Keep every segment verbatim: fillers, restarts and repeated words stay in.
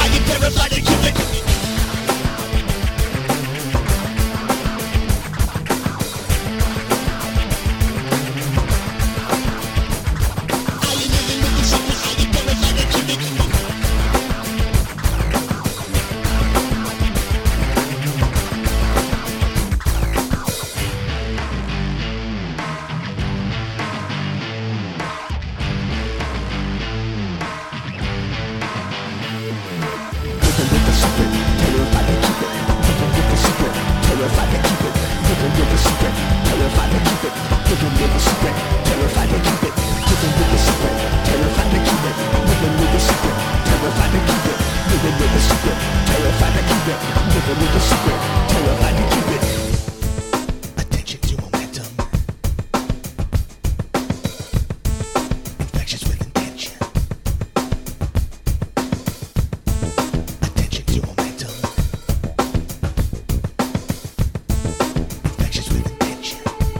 Are you terrified to keep it? Are you living with the secret? Are you terrified to keep it? Attention to momentum. Infectious with intention. Attention to momentum. Infectious with intention.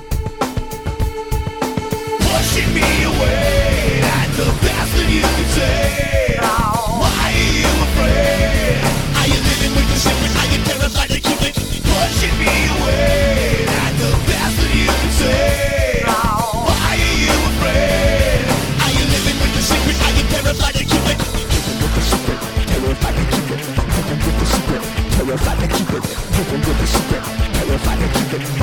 Pushing me away, that's the best that you can say. Why are you afraid? Are you living with the secret? Are you terrified to keep it? Pushing me away, that's the best that you can say. Why are you afraid? Are you living with the secret? Are you terrified to keep it? Living with the secret, terrified to keep it. Living with the secret, terrified to keep it. Living with the secret, terrified to keep it.